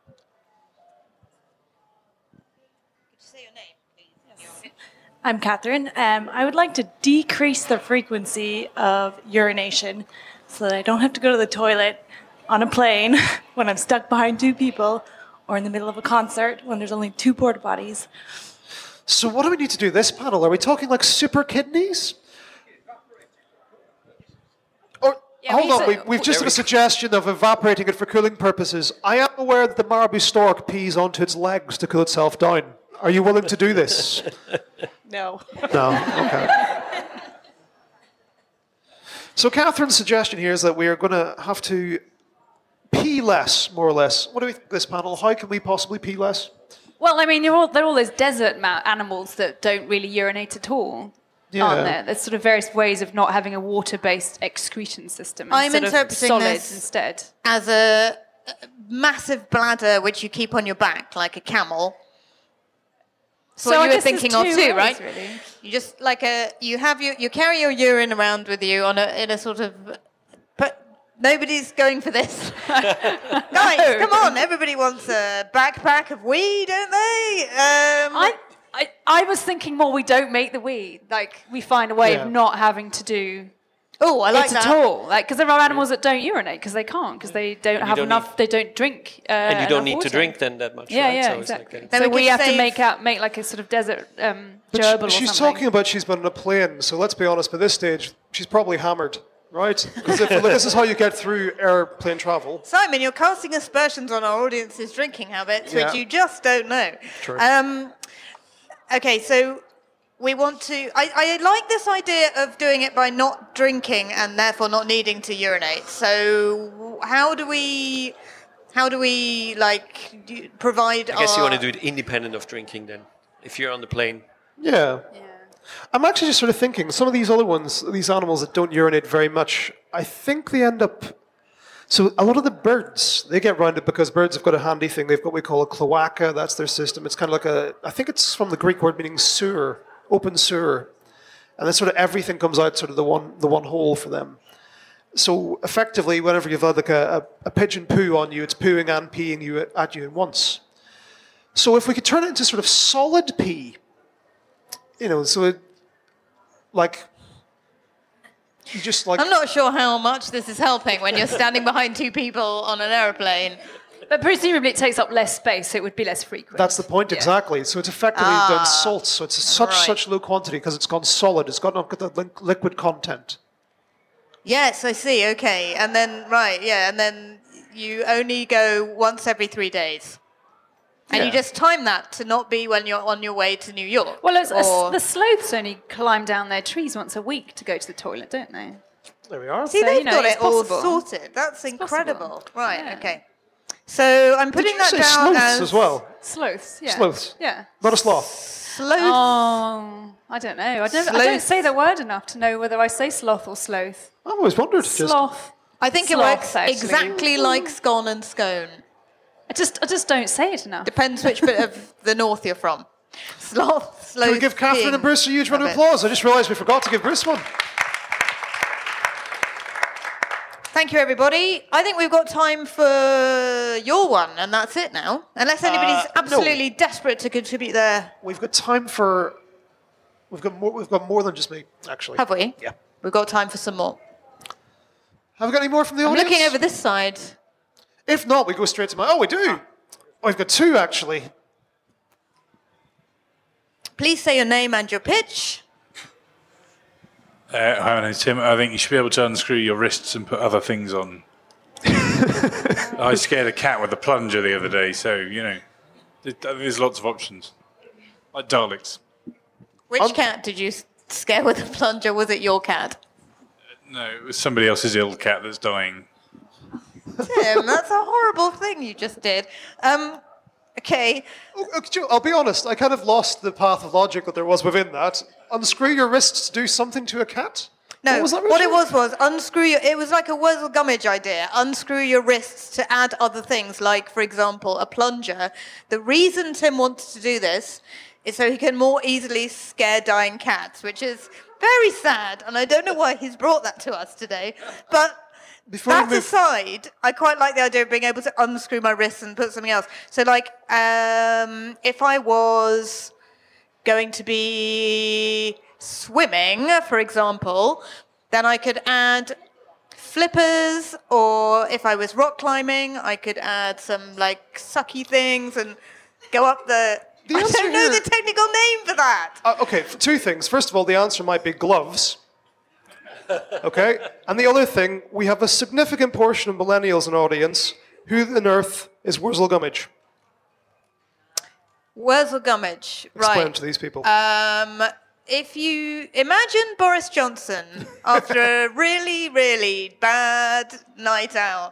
I'm Catherine. Um, I would like to decrease the frequency of urination so that I don't have to go to the toilet on a plane when I'm stuck behind two people or in the middle of a concert when there's only two porta potties. So what do we need to do this panel? Are we talking like super kidneys? Or, Yeah, hold we on, said- we, we've just had a suggestion of evaporating it for cooling purposes. I am aware that the marabou stork pees onto its legs to cool itself down. Are you willing to do this? No. No, okay. So Catherine's suggestion here is that we are going to have to pee less, more or less. What do we think of this panel? How can we possibly pee less? Well, I mean, they're all, they're all those desert ma- animals that don't really urinate at all, Yeah. aren't there? There's sort of various ways of not having a water-based excretion system. And I'm sort of interpreting solids this instead. as a a massive bladder which you keep on your back like a camel. That's So what I you were guess there's thinking of two too, ways, right? really. You just like a you have your you carry your urine around with you on a in a sort of Nobody's going for this. Guys, come on. Everybody wants a backpack of weed, don't they? Um, I, I, I was thinking more we don't make the weed. Like, we find a way Yeah. of not having to do Oh, I like it that. at all. Like, because there are animals that don't urinate because they can't, because they don't you have don't enough, they don't drink uh, and you don't enough need water. to drink then that much, Yeah, right? yeah, So it's exactly. like a- Then so we we, could have to save- make out, make like a sort of desert um, But gerbil she- or she's something. talking about she's been on a plane, so let's be honest, by this stage, she's probably hammered, right? Because if, look, this is how you get through airplane travel. Simon, you're casting aspersions on our audience's drinking habits, Yeah. which you just don't know. True. Um, okay, so we want to... I, I like this idea of doing it by not drinking and therefore not needing to urinate. So how do we... How do we, like, do- provide I guess our... you want to do it independent of drinking then, if you're on the plane. Yeah. I'm actually just sort of thinking, some of these other ones, these animals that don't urinate very much, I think they end up... So a lot of the birds, they get round it because birds have got a handy thing. They've got what we call a cloaca. That's their system. It's kind of like a... I think it's from the Greek word meaning sewer, open sewer. And then sort of everything comes out sort of the one the one hole for them. So effectively, whenever you've had like a, a, a pigeon poo on you, it's pooing and peeing you at you at once. So if we could turn it into sort of solid pee, you know, so it, like, you just like... I'm not sure how much this is helping when you're standing behind two people on an aeroplane. But presumably it takes up less space, so it would be less frequent. That's the point, exactly. So it's effectively Ah, done salt, so it's such, right. such low quantity because it's gone solid. It's got not got the li- liquid content. Yes, I see. Okay, and then right, yeah, and then you only go once every three days, and you Yeah. just time that to not be when you're on your way to New York. Well, it's, or- the sloths only climb down their trees once a week to go to the toilet, don't they? There we are. see, so, they've you know, got it's it all possible. sorted. That's incredible. Right. Yeah. Okay. So I'm Did putting you that say down sloths as as well? Sloths, yeah. Sloths. Yeah. Not a sloth. sloth. Oh, I don't know. I don't, I don't Sloth. say the word enough to know whether I say sloth or sloth. I've always wondered. Just, Sloth. I think it Sloth, works actually. exactly like scone and scone. I just, I just don't say it enough. Depends which bit of the north you're from. Sloth, sloth. can we give Catherine peeing and Bruce a huge round of habit. applause? I just realised we forgot to give Bruce one. Thank you, everybody. I think we've got time for your one, and that's it now. Unless anybody's Uh, no. absolutely desperate to contribute their... We've got time for... We've got more, we've got more than just me, actually. Have we? Yeah. We've got time for some more. Have we got any more from the I'm audience? looking over this side. If not, we go straight to my... Oh, we do. Oh, we've got two, actually. Please say your name and your pitch. Uh, hi, my name's Tim. I think you should be able to unscrew your wrists and put other things on. I scared a cat with a plunger the other day, so, you know, it- there's lots of options. Like Daleks. Which cat did you s- scare with a plunger? Was it your cat? No, it was somebody else's ill cat that's dying. Tim, that's a horrible thing you just did. Um, okay. Oh, oh, Joe, I'll be honest, I kind of lost the path of logic that there was within that. Unscrew your wrists to do something to a cat? No, What was that, what it Richard? was was unscrew your... It was like a Wurzel Gummidge idea. Unscrew your wrists to add other things, like, for example, a plunger. The reason Tim wants to do this is so he can more easily scare dying cats, which is very sad, and I don't know why he's brought that to us today. But Before we that move- aside, I quite like the idea of being able to unscrew my wrists and put something else. So, like, um, if I was going to be swimming, for example, then I could add flippers, or if I was rock climbing, I could add some, like, sucky things and go up the... The I answer don't know here- the technical name for that. Uh, okay, f- two things. First of all, the answer might be gloves. Okay? And the other thing, we have a significant portion of millennials in our audience. Who on earth is Wurzel Gummidge? Wurzel Gummidge, Explain right. to these people. Um, if you imagine Boris Johnson after a really, really bad night out,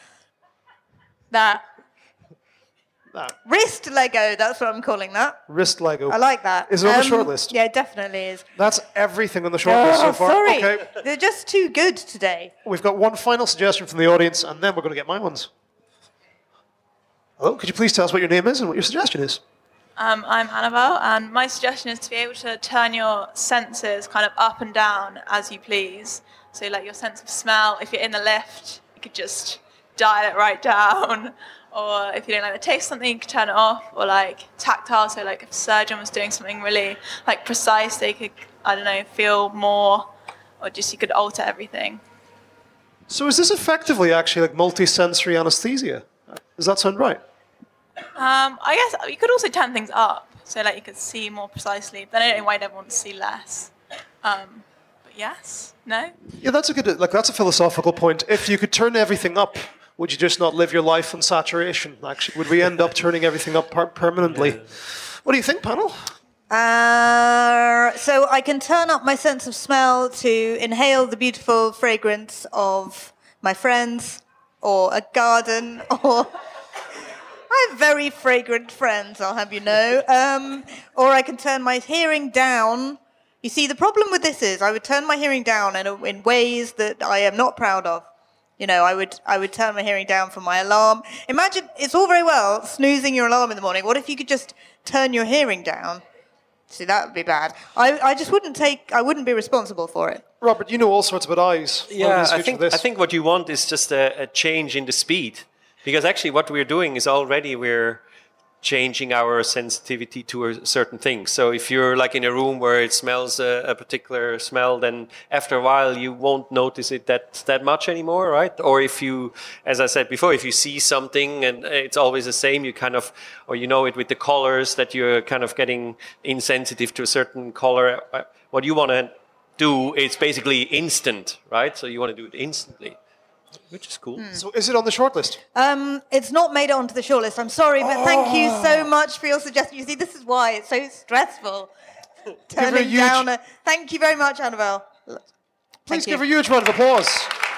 that That. wrist Lego, that's what I'm calling that. Wrist Lego. I like that. Is it on the Um, short list? Yeah, it definitely is. That's everything on the short list so Oh, far. sorry. Okay. They're just too good today. We've got one final suggestion from the audience, and then we're going to get my ones. Hello, could you please tell us what your name is and what your suggestion is? Um, I'm Annabelle, and my suggestion is to be able to turn your senses kind of up and down as you please. So, like your sense of smell, if you're in the lift, could just dial it right down. Or if you don't like the taste of something, you could turn it off. Or like tactile, so like if a surgeon was doing something really like precise, they could, I don't know, feel more, or just you could alter everything. So is this effectively actually like multi-sensory anesthesia? Does that sound right? Um, I guess you could also turn things up, so like you could see more precisely. But I don't know why everyone wants to see less. Um, but yes, no. Yeah, that's a good, like that's a philosophical point. If you could turn everything up, would you just not live your life in saturation? Actually, would we end up turning everything up per- permanently? Yeah. What do you think, panel? Uh, so I can turn up my sense of smell to inhale the beautiful fragrance of my friends, or a garden, or I have very fragrant friends, I'll have you know. Um, or I can turn my hearing down. You see, the problem with this is I would turn my hearing down in, a, in ways that I am not proud of. You know, I would I would turn my hearing down for my alarm. Imagine, it's all very well snoozing your alarm in the morning. What if you could just turn your hearing down? See, that would be bad. I, I just wouldn't take, I wouldn't be responsible for it. Robert, you know all sorts about eyes. Yeah, I think, I think what you want is just a, a change in the speed. Because actually what we're doing is already we're changing our sensitivity to a certain thing. So if you're like in a room where it smells a, a particular smell, then after a while you won't notice it that that much anymore, right? Or if you, as I said before, if you see something and it's always the same, you kind of, or you know it with the colors that you're kind of getting insensitive to a certain color. What you want to do is basically instant, right? So you want to do it instantly. Which is cool. Hmm. So is it on the shortlist? Um, it's not made it onto the shortlist. I'm sorry, but oh. thank you so much for your suggestion. You see, this is why it's so stressful. Turning huge... down a... Thank you very much, Annabelle. Please thank give you. a huge round of applause.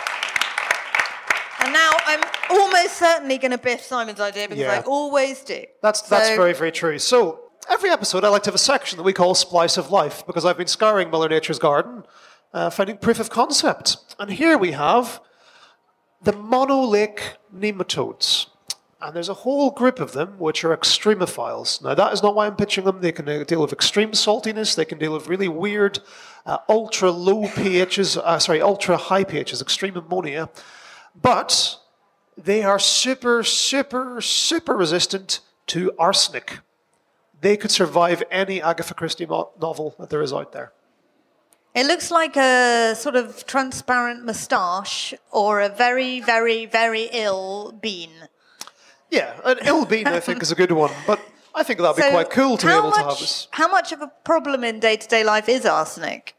And now I'm almost certainly going to biff Simon's idea because yeah. I always do. That's, that's so... very, very true. So every episode I like to have a section that we call Splice of Life because I've been scouring Mother Nature's garden, uh, finding proof of concept. And here we have the monolake nematodes. And there's a whole group of them which are extremophiles. Now, that is not why I'm pitching them. They can uh, deal with extreme saltiness. They can deal with really weird, uh, ultra-low pHs, uh, sorry, ultra-high pHs, extreme ammonia. But they are super, super, super resistant to arsenic. They could survive any Agatha Christie mo- novel that there is out there. It looks like a sort of transparent moustache or a very, very, very ill bean. Yeah, an ill bean I think is a good one, but I think that'd be so quite cool to be able much, to have this. How much of a problem in day-to-day life is arsenic?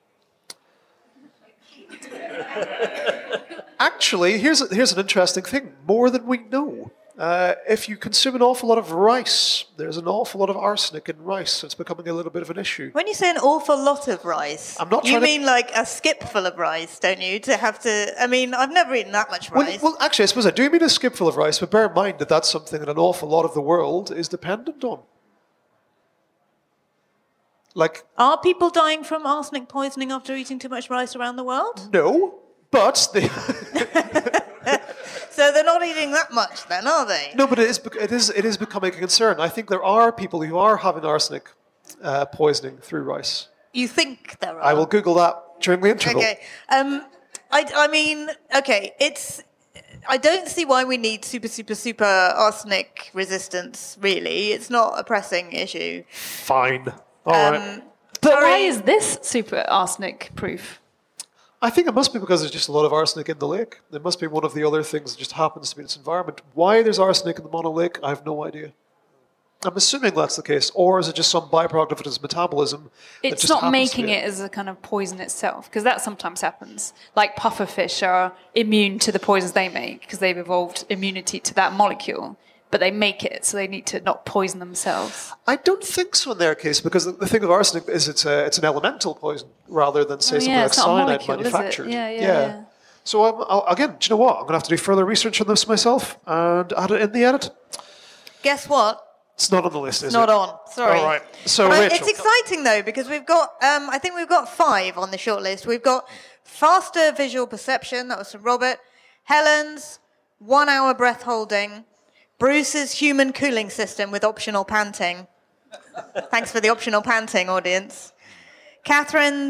Actually, here's a, here's an interesting thing. More than we know. Uh, if you consume an awful lot of rice, there's an awful lot of arsenic in rice, so it's becoming a little bit of an issue. When you say an awful lot of rice, I'm not you mean to... like a skip full of rice, don't you? To have to, I mean, I've never eaten that much rice. Well, well, actually, I suppose I do mean a skip full of rice, but bear in mind that that's something that an awful lot of the world is dependent on. Like, are people dying from arsenic poisoning after eating too much rice around the world? No, but they... So they're not eating that much then, are they? No, but it is, it is, it is becoming a concern. I think there are people who are having arsenic uh, poisoning through rice. You think there are? I will Google that during the interval. Okay. Um, I, I mean, okay, it's... I don't see why we need super, super, super arsenic resistance, really. It's not a pressing issue. Fine. All um, right. But why is this super arsenic proof? I think it must be because there's just a lot of arsenic in the lake. It must be one of the other things that just happens to be in its environment. Why there's arsenic in the Mono Lake, I have no idea. I'm assuming that's the case. Or is it just some byproduct of its metabolism? It's not making it as a kind of poison itself, because that sometimes happens. Like pufferfish are immune to the poisons they make because they've evolved immunity to that molecule. But they make it, so they need to not poison themselves. I don't think so in their case, because the, the thing with arsenic is it's a, it's an elemental poison rather than, say, oh, yeah, something like cyanide manufactured. Yeah, yeah, yeah. yeah. So um, I'll, again, do you know what? I'm going to have to do further research on this myself and add it in the edit. Guess what? It's not on the list, is not it? Not on. Sorry. All right. So but Rachel, it's exciting though because we've got. Um, I think we've got five on the shortlist. We've got faster visual perception. That was from Robert. Helen's one-hour breath holding. Bruce's human cooling system with optional panting. Thanks for the optional panting, audience. Catherine's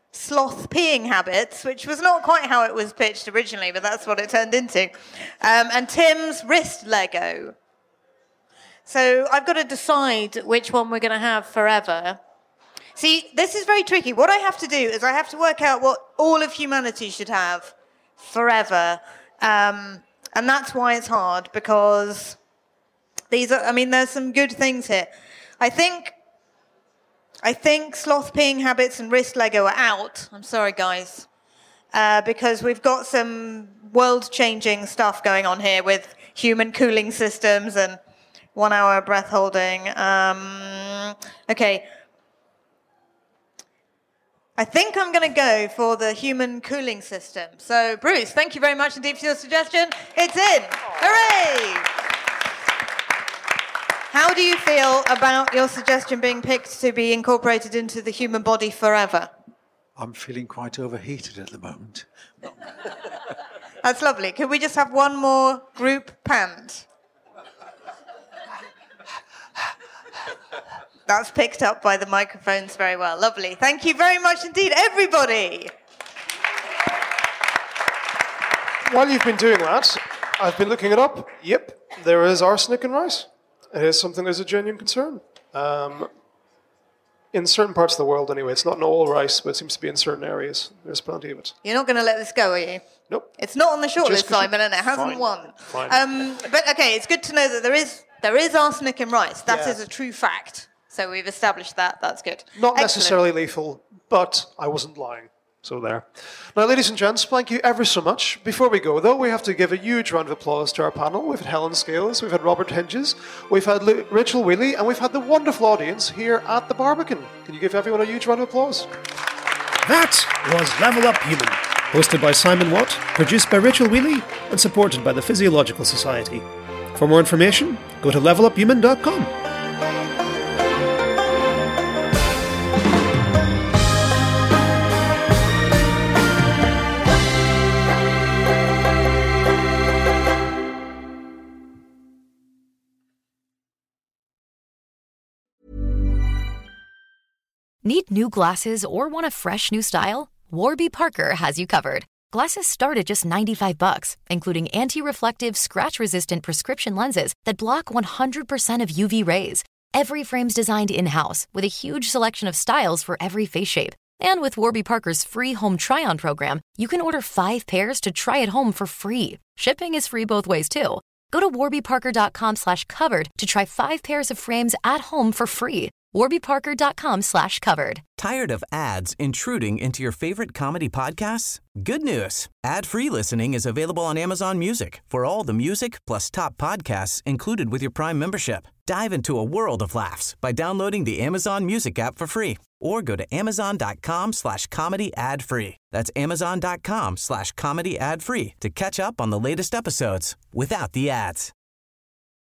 sloth peeing habits, which was not quite how it was pitched originally, but that's what it turned into. Um, and Tim's wrist Lego. So I've got to decide which one we're going to have forever. See, this is very tricky. What I have to do is I have to work out what all of humanity should have forever. Um, and that's why it's hard, because these are, I mean, there's some good things here. I think, I think sloth peeing habits and wrist Lego are out. I'm sorry, guys. Uh, because we've got some world-changing stuff going on here with human cooling systems and one-hour breath holding. Um, okay. I think I'm going to go for the human cooling system. So, Bruce, thank you very much indeed for your suggestion. It's in. Hooray! How do you feel about your suggestion being picked to be incorporated into the human body forever? I'm feeling quite overheated at the moment. That's lovely. Could we just have one more group pant? That's picked up by the microphones very well. Lovely. Thank you very much indeed, everybody. While you've been doing that, I've been looking it up. Yep, there is arsenic in rice. It is something that's a genuine concern. Um, in certain parts of the world, anyway. It's not in all rice, but it seems to be in certain areas. There's plenty of it. You're not going to let this go, are you? Nope. It's not on the shortlist, Just 'cause you- Simon, and it hasn't Fine. won. Fine. Um, but okay, it's good to know that there is there is arsenic in rice. That is Yeah. a true fact. So we've established that. That's good. Not Excellent. necessarily lethal, but I wasn't lying. So there. Now, ladies and gents, thank you ever so much. Before we go, though, we have to give a huge round of applause to our panel. We've had Helen Scales, we've had Robert Hinges, we've had Lu- Rachel Wheely, and we've had the wonderful audience here at the Barbican. Can you give everyone a huge round of applause? That was Level Up Human, hosted by Simon Watt, produced by Rachel Wheely, and supported by the Physiological Society. For more information, go to level up human dot com. Need new glasses or want a fresh new style? Warby Parker has you covered. Glasses start at just ninety-five bucks, including anti-reflective, scratch-resistant prescription lenses that block one hundred percent of U V rays. Every frame's designed in-house with a huge selection of styles for every face shape. And with Warby Parker's free home try-on program, you can order five pairs to try at home for free. Shipping is free both ways, too. Go to warby parker dot com slash covered to try five pairs of frames at home for free. warby parker dot com slash covered. Tired of ads intruding into your favorite comedy podcasts? Good news. Ad-free listening is available on Amazon Music for all the music plus top podcasts included with your Prime membership. Dive into a world of laughs by downloading the Amazon Music app for free or go to amazon dot com slash comedy ad free. That's amazon dot com slash comedy ad free to catch up on the latest episodes without the ads.